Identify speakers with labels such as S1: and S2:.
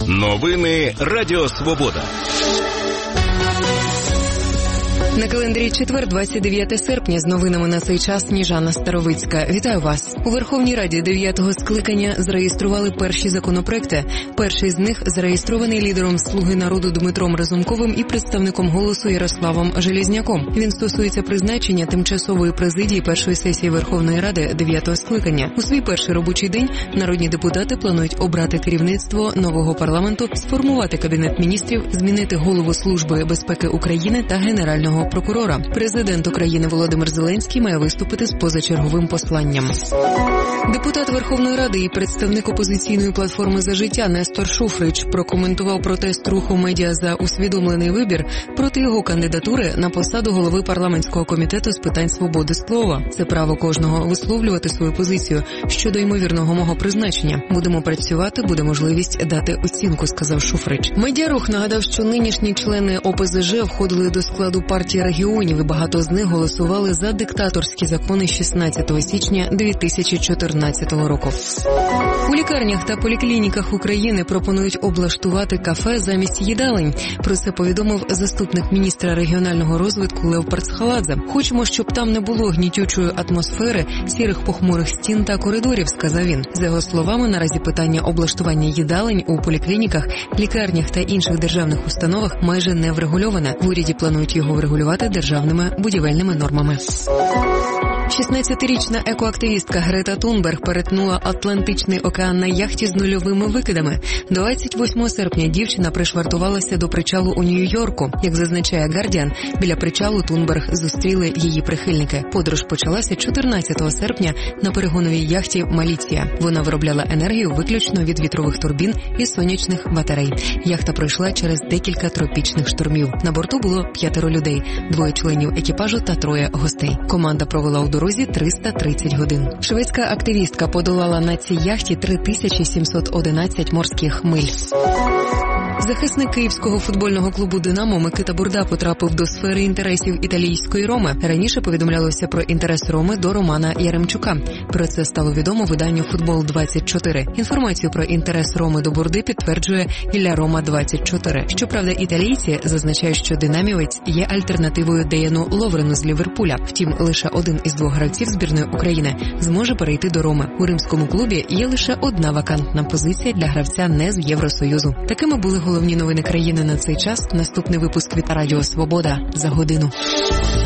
S1: Новини Радіо Свобода.
S2: На календарі четвер, 29 серпня, з новинами на цей час Сніжана Старовицька. Вітаю вас. У Верховній Раді 9-го скликання зареєстрували перші законопроекти. Перший з них зареєстрований лідером «Слуги народу» Дмитром Разумковим і представником «Голосу» Ярославом Железняком. Він стосується призначення тимчасової президії першої сесії Верховної Ради 9-го скликання. У свій перший робочий день народні депутати планують обрати керівництво нового парламенту, сформувати Кабінет міністрів, змінити голову Служби безпеки України та Генерального прокурора. Президент України Володимир Зеленський має виступити з позачерговим посланням. Депутат Верховної Ради і представник опозиційної платформи «За життя» Нестор Шуфрич прокоментував протест руху «Медіа за усвідомлений вибір» проти його кандидатури на посаду голови парламентського комітету з питань свободи слова. Це право кожного висловлювати свою позицію щодо ймовірного мого призначення. Будемо працювати, буде можливість дати оцінку, сказав Шуфрич. Медіарух нагадав, що нинішні члени ОПЗЖ входили до складу партії регіонів і багато з них голосували за диктаторські закони 16 січня 2014 року. У лікарнях та поліклініках України пропонують облаштувати кафе замість їдалень. Про це повідомив заступник міністра регіонального розвитку Лев Парцхаладзе. Хочемо, щоб там не було гнітючої атмосфери, сірих похмурих стін та коридорів, сказав він. За його словами, наразі питання облаштування їдалень у поліклініках, лікарнях та інших державних установах майже не врегульоване. В уряді планують його врегулювати державними будівельними нормами. 16-річна екоактивістка Грета Тунберг перетнула Атлантичний океан на яхті з нульовими викидами. 28 серпня дівчина пришвартувалася до причалу у Нью-Йорку. Як зазначає Гардіан, біля причалу Тунберг зустріли її прихильники. Подорож почалася 14 серпня на перегоновій яхті «Маліція». Вона виробляла енергію виключно від вітрових турбін і сонячних батарей. Яхта пройшла через декілька тропічних штормів. На борту було 5 людей, 2 членів екіпажу та 3 гостей. Команда провела у дорозі 330 годин. Шведська активістка подолала на цій яхті 3711 морських миль. Захисник київського футбольного клубу «Динамо» Микита Бурда потрапив до сфери інтересів італійської Роми. Раніше повідомлялося про інтерес Роми до Романа Яремчука. Про це стало відомо виданню «Футбол-24». Інформацію про інтерес Роми до Бурди підтверджує Ілля Рома-24. Щоправда, італійці зазначають, що динамівець є альтернативою Деяну Ловрену з Ліверпуля. Втім, лише один із 2 гравців збірної України зможе перейти до Роми. У римському клубі є лише одна вакантна позиція для гравця не з Євросоюзу. Такими були головні новини країни на цей час. Наступний випуск від Радіо Свобода за годину.